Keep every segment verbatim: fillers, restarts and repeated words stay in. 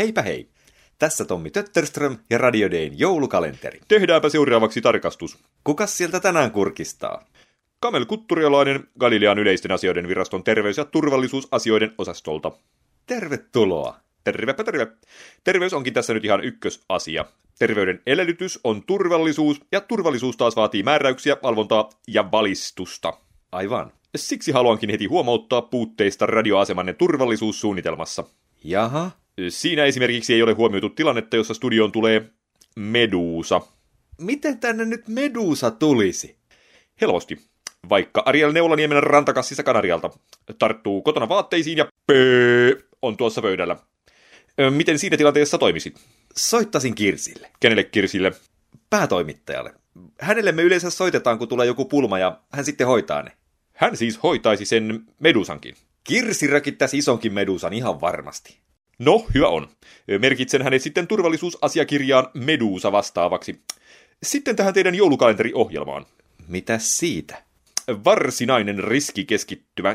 Heipä hei! Tässä Tommi Tötterström ja Radio Dayn joulukalenteri. Tehdäänpä seuraavaksi tarkastus. Kukas sieltä tänään kurkistaa? Kamel Kutturialainen Galilean yleisten asioiden viraston terveys- ja turvallisuusasioiden osastolta. Tervetuloa! Tervepä terve. Terveys onkin tässä nyt ihan ykkösasia. Terveyden edellytys on turvallisuus, ja turvallisuus taas vaatii määräyksiä, valvontaa ja valistusta. Aivan. Siksi haluankin heti huomauttaa puutteista radioasemanne turvallisuussuunnitelmassa. Jaha? Siinä esimerkiksi ei ole huomioitu tilannetta, jossa studioon tulee Medusa. Miten tänne nyt Medusa tulisi? Helposti. Vaikka Ariel Neulaniemen rantakassissa Kanarialta. Tarttuu kotona vaatteisiin ja pöö on tuossa pöydällä. Miten siinä tilanteessa toimisit? Soittasin Kirsille. Kenelle Kirsille? Päätoimittajalle. Hänelle me yleensä soitetaan, kun tulee joku pulma ja hän sitten hoitaa ne. Hän siis hoitaisi sen Medusankin. Kirsi rökittäisi isonkin Medusan ihan varmasti. No, hyvä on. Merkitsen hänet sitten turvallisuusasiakirjaan Medusa vastaavaksi. Sitten tähän teidän joulukalenteriohjelmaan. Mitäs siitä? Varsinainen riskikeskittymä.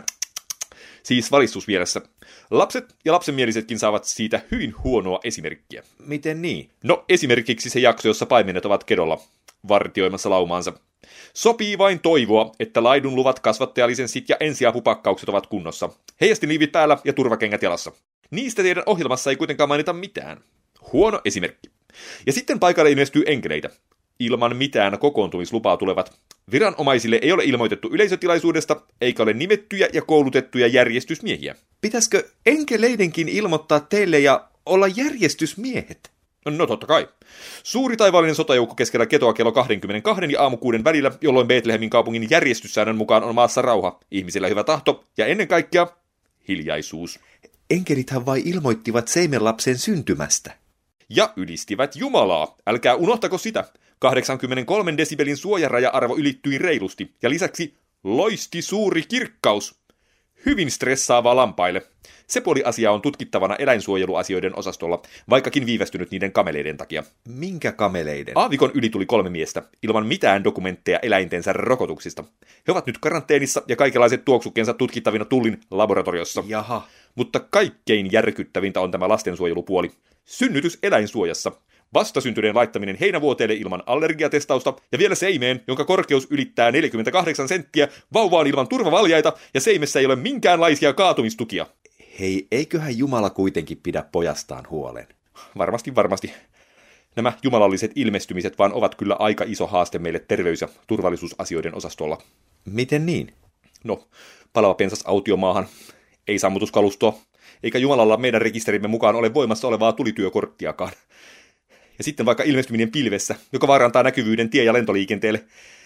Siis valistus mielessä. Lapset ja lapsenmielisetkin saavat siitä hyvin huonoa esimerkkiä. Miten niin? No, esimerkiksi se jakso, jossa paimenet ovat kedolla vartioimassa laumaansa. Sopii vain toivoa, että laidunluvat, kasvattajalisenssit ja ensiapupakkaukset ovat kunnossa. Heijastinliivit päällä ja turvakengät jalassa. Niistä teidän ohjelmassa ei kuitenkaan mainita mitään. Huono esimerkki. Ja sitten paikalle ilmestyy enkeleitä. Ilman mitään kokoontumislupaa tulevat. Viranomaisille ei ole ilmoitettu yleisötilaisuudesta, eikä ole nimettyjä ja koulutettuja järjestysmiehiä. Pitäisikö enkeleidenkin ilmoittaa teille ja olla järjestysmiehet? No totta kai. Suuri taivaallinen sotajoukko keskellä ketoa kello kaksikymmentäkaksi ja aamu kuuden välillä, jolloin Betlehemin kaupungin järjestyssäännön mukaan on maassa rauha, ihmisillä hyvä tahto ja ennen kaikkea hiljaisuus. Enkelithän vai ilmoittivat seimenlapsen syntymästä. Ja ylistivät Jumalaa. Älkää unohtako sitä. kahdeksankymmentäkolme desibelin suojaraja-arvo ylittyi reilusti, ja lisäksi loisti suuri kirkkaus. Hyvin stressaavaa lampaille. Se puoli asiaa on tutkittavana eläinsuojeluasioiden osastolla, vaikkakin viivästynyt niiden kameleiden takia. Minkä kameleiden? Aavikon yli tuli kolme miestä, ilman mitään dokumentteja eläintensä rokotuksista. He ovat nyt karanteenissa ja kaikenlaiset tuoksukkeensa tutkittavina Tullin laboratoriossa. Jaha. Mutta kaikkein järkyttävintä on tämä lastensuojelupuoli. Synnytys eläinsuojassa. Vastasyntyneen laittaminen heinävuoteelle ilman allergiatestausta ja vielä seimeen, jonka korkeus ylittää neljäkymmentäkahdeksan senttiä, vauvaan ilman turvavaljaita ja seimessä ei ole minkäänlaisia kaatumistukia. Hei, eiköhän Jumala kuitenkin pidä pojastaan huolen? Varmasti, varmasti. Nämä jumalalliset ilmestymiset vaan ovat kyllä aika iso haaste meille terveys- ja turvallisuusasioiden osastolla. Miten niin? No, palava pensas autiomaahan, ei sammutuskalustoa, eikä Jumalalla meidän rekisterimme mukaan ole voimassa olevaa tulityökorttiakaan. Ja sitten vaikka ilmestyminen pilvessä, joka vaarantaa näkyvyyden tie- ja lentoliikenteelle.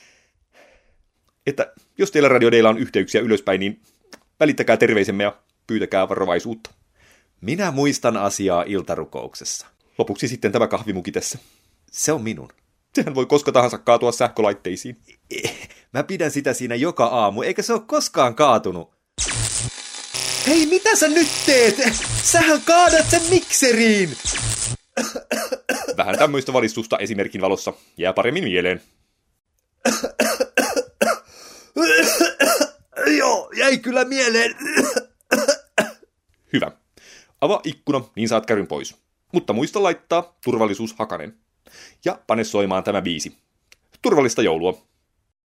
Että jos teillä Radio Daylla on yhteyksiä ylöspäin, niin välittäkää terveisemme ja pyytäkää varovaisuutta. Minä muistan asiaa iltarukouksessa. Lopuksi sitten tämä kahvimuki tässä. Se on minun. Sehän voi koska tahansa kaatua sähkölaitteisiin. Mä pidän sitä siinä joka aamu, eikä se ole koskaan kaatunut. Hei, mitä sä nyt teet? Sähän kaadat sen mikseriin! Vähän tämmöistä valistusta esimerkin valossa jää paremmin mieleen. Joo, jäi kyllä mieleen. Hyvä. Avaa ikkuna, niin saat kärryn pois. Mutta muista laittaa turvallisuushakanen. Ja pane soimaan tämä biisi. Turvallista joulua.